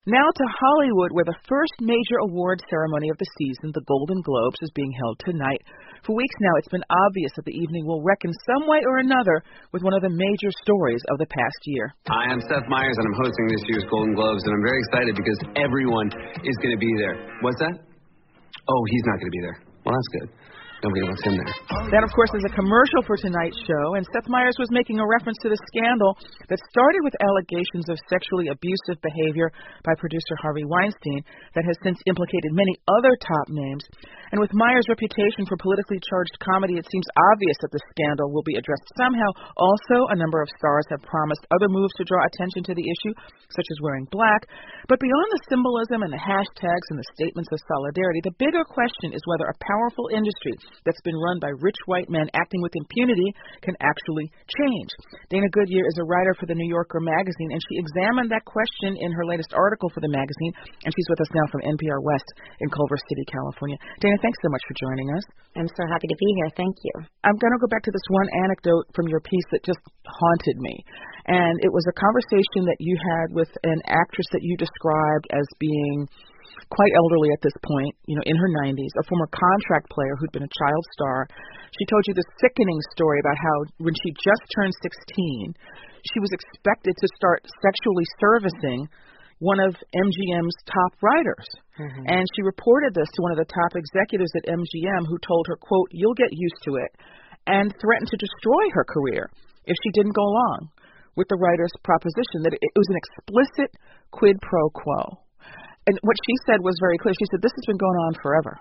Now to Hollywood, where the first major award ceremony of the season, the Golden Globes, is being held tonight. For weeks now, it's been obvious that the evening will reckon some way or another with one of the major stories of the past year. Hi, I'm Seth Meyers, and I'm hosting this year's Golden Globes, and I'm very excited because everyone is going to be there. What's that? Oh, he's not going to be there. Well, that's good. Nobody wants him there. That, of course, is a commercial for tonight's show, and Seth Meyers was making a reference to the scandal that started with allegations of sexually abusive behavior by producer Harvey Weinstein that has since implicated many other top names. And with Meyers' reputation for politically charged comedy, it seems obvious that the scandal will be addressed somehow. Also, a number of stars have promised other moves to draw attention to the issue, such as wearing black. But beyond the symbolism and the hashtags and the statements of solidarity, the bigger question is whether a powerful industry that's been run by rich white men acting with impunity can actually change. Dana Goodyear is a writer for the New Yorker magazine, and she examined that question in her latest article for the magazine, and she's with us now from NPR West in Culver City, California. Dana, thanks so much for joining us. I'm so happy to be here. Thank you. I'm going to go back to this one anecdote from your piece that just haunted me, and it was a conversation that you had with an actress that you described as being quite elderly at this point, in her 90s, a former contract player who'd been a child star. She told you this sickening story about how when she just turned 16, she was expected to start sexually servicing one of MGM's top writers. Mm-hmm. And she reported this to one of the top executives at MGM who told her, quote, "You'll get used to it," and threatened to destroy her career if she didn't go along with the writer's proposition, that it was an explicit quid pro quo. And what she said was very clear. She said, this has been going on forever.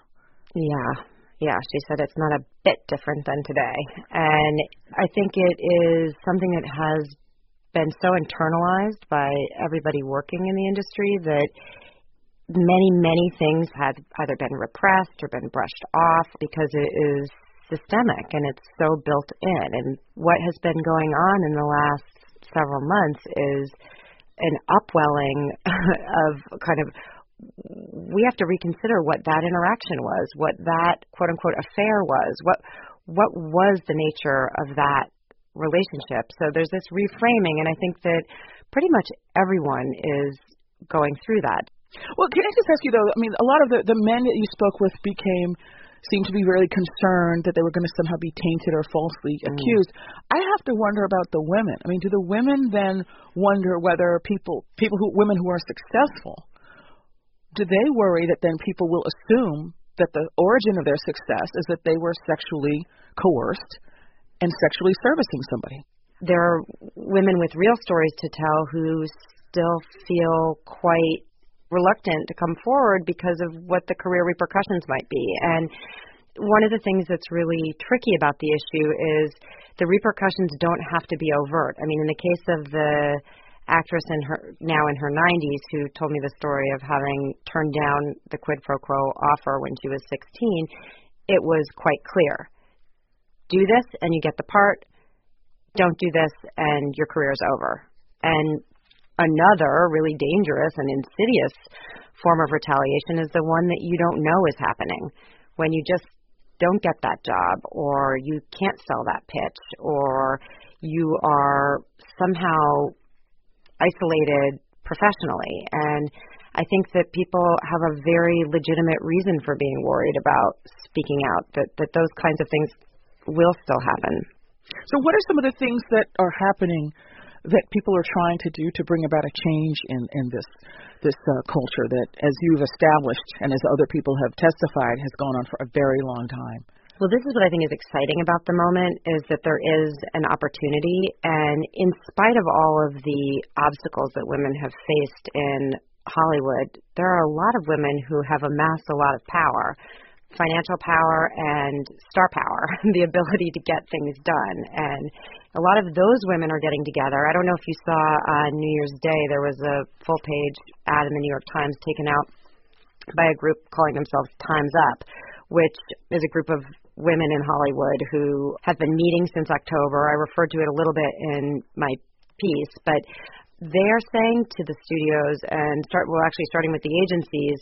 Yeah. She said it's not a bit different than today. And I think it is something that has been so internalized by everybody working in the industry that many, many things have either been repressed or been brushed off because it is systemic and it's so built in. And what has been going on in the last several months is an upwelling of kind of, we have to reconsider what that interaction was, what that quote unquote affair was, what was the nature of that relationship. So there's this reframing, and I think that pretty much everyone is going through that. Well, can I just ask you though, I mean, a lot of the men that you spoke with seemed to be really concerned that they were going to somehow be tainted or falsely accused. I have to wonder about the women. I mean, do the women then wonder whether women who are successful, do they worry that then people will assume that the origin of their success is that they were sexually coerced and sexually servicing somebody? There are women with real stories to tell who still feel quite reluctant to come forward because of what the career repercussions might be. And one of the things that's really tricky about the issue is the repercussions don't have to be overt. I mean, in the case of the actress now in her 90s who told me the story of having turned down the quid pro quo offer when she was 16, it was quite clear. Do this and you get the part. Don't do this and your career is over. And another really dangerous and insidious form of retaliation is the one that you don't know is happening. When you just don't get that job, or you can't sell that pitch, or you are somehow isolated professionally. And I think that people have a very legitimate reason for being worried about speaking out, that those kinds of things will still happen. So what are some of the things that are happening that people are trying to do to bring about a change in this culture that, as you've established and as other people have testified, has gone on for a very long time? Well, this is what I think is exciting about the moment, is that there is an opportunity, and in spite of all of the obstacles that women have faced in Hollywood, there are a lot of women who have amassed a lot of power, financial power and star power, the ability to get things done. And a lot of those women are getting together. I don't know if you saw on New Year's Day, there was a full-page ad in the New York Times taken out by a group calling themselves Time's Up, which is a group of women in Hollywood who have been meeting since October. I referred to it a little bit in my piece, but they are saying to the studios and starting with the agencies,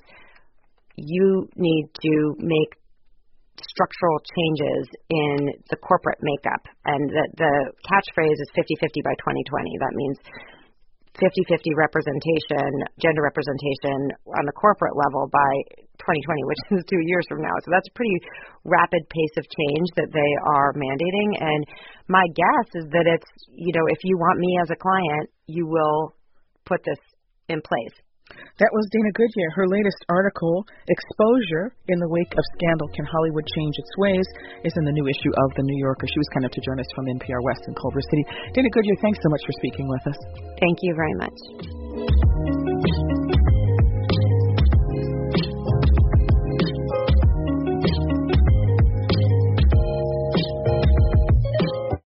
you need to make structural changes in the corporate makeup. And the catchphrase is 50-50 by 2020. That means 50-50 representation, gender representation on the corporate level by 2020, which is 2 years from now. So that's a pretty rapid pace of change that they are mandating. And my guess is that it's, if you want me as a client, you will put this in place. That was Dana Goodyear. Her latest article, Exposure in the Wake of Scandal, Can Hollywood Change Its Ways?, is in the new issue of The New Yorker. She was kind enough to join us from NPR West in Culver City. Dana Goodyear, thanks so much for speaking with us. Thank you very much.